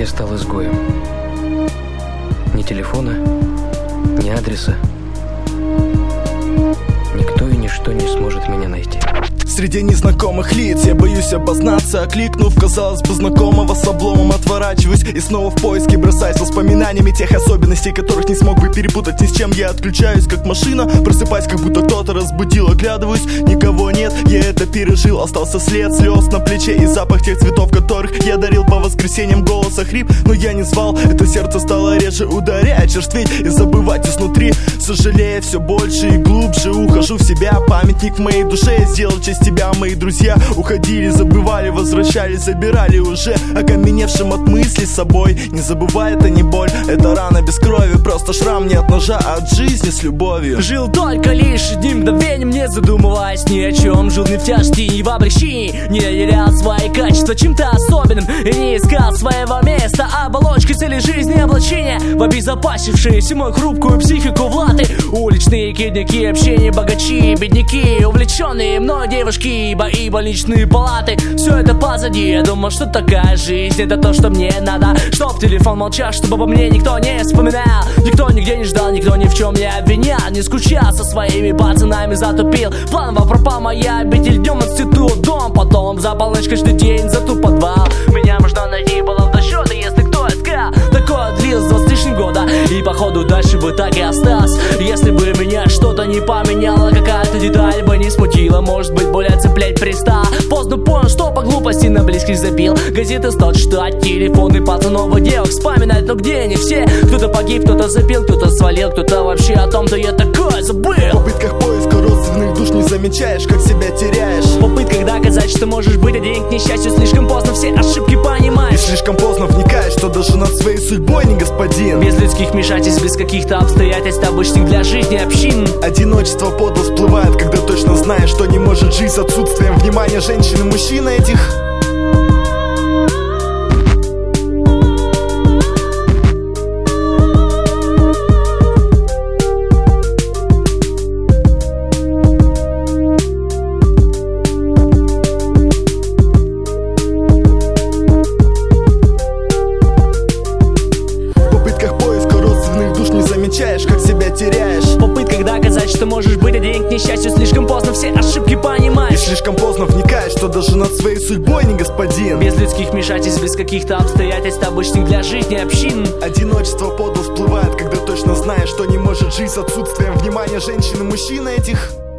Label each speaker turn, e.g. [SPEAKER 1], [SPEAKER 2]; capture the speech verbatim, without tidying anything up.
[SPEAKER 1] Я стал изгоем. Ни телефона, ни адреса. Никто и ничто не сможет меня найти.
[SPEAKER 2] Среди незнакомых лиц я боюсь обознаться. Окликнув, казалось бы, знакомого, с обломом отворачиваюсь и снова в поиске бросаюсь воспоминаниями тех особенностей, которых не смог бы перепутать ни с чем. Я отключаюсь, как машина, просыпаюсь, как будто кто-то разбудил. Оглядываюсь, никого нет, я это пережил. Остался след слез на плече и запах тех цветов, которых я дарил по воскресеньям. Голоса хрип, но я не звал. Это сердце стало реже ударять, черстветь и забывать изнутри. Сожалея все больше и глубже, ухожу в себя. Памятник в моей душе я сделал честь тебя. Мои друзья уходили, забывали, возвращались, забирали уже окаменевшим от мысли с собой. Не забывай, это не боль, это рана без крови, просто шрам не от ножа, а от жизни с любовью.
[SPEAKER 3] Жил только лишь одним мгновением, не задумываясь ни о чем. Жил не в тяжести, не в облегчении, не терял свои качества чем-то особенным и не искал своего места. Оболочкой цели жизни облачения, обезопасившие всю мою хрупкую психику в латы. Уличные кидники, общение богачи, бедняки, увлеченные мной девушки, ибо и больничные палаты. Все это позади, я думал, что такая жизнь, это то, что мне надо. Чтоб телефон молчал, чтобы обо мне никто не вспоминал. Никто нигде не ждал, никто ни в чем не обвинял. Не скучал со своими пацанами, затупил. Планово пропал моя обитель, днем институт, дом. Потом за полночь каждый день за ту подвал. Меня можно найти было в досчёты, если кто искал. Такое длилось два с лишним года, и походу дальше бы так и осталось. Если бы меня что-то не поменяло, какая-то деталь бы не смутила, может быть, более цеплять приста. Поздно понял, что по глупости на близких забил. Газеты стал читать, телефоны пацанов и девок вспоминать, но где они все? Кто-то погиб, кто-то запил, кто-то свалил, кто-то вообще о том, что я такое забыл.
[SPEAKER 2] В попытках поиска родственных душ не замечаешь, как себя теряешь.
[SPEAKER 3] В попытках доказать, что можешь быть один к несчастью, слишком поздно все ошибки понимаешь.
[SPEAKER 2] И слишком поздно вникаешь, что даже над своей судьбой не господин.
[SPEAKER 3] Без людских вмешательств, без каких-то обстоятельств, обычных для жизни общин.
[SPEAKER 2] Одиночество подло всплывает, когда точно знаешь, что не может жить с отсутствием внимания женщин и мужчин этих. Как себя теряешь.
[SPEAKER 3] В попытках доказать, что можешь быть один к несчастью, слишком поздно все ошибки понимаешь.
[SPEAKER 2] И слишком поздно вникаешь, что даже над своей судьбой не господин.
[SPEAKER 3] Без людских вмешательств, без каких-то обстоятельств, обычных для жизни общин.
[SPEAKER 2] Одиночество подло всплывает, когда точно знаешь, что не может жить с отсутствием внимания женщин и мужчин этих.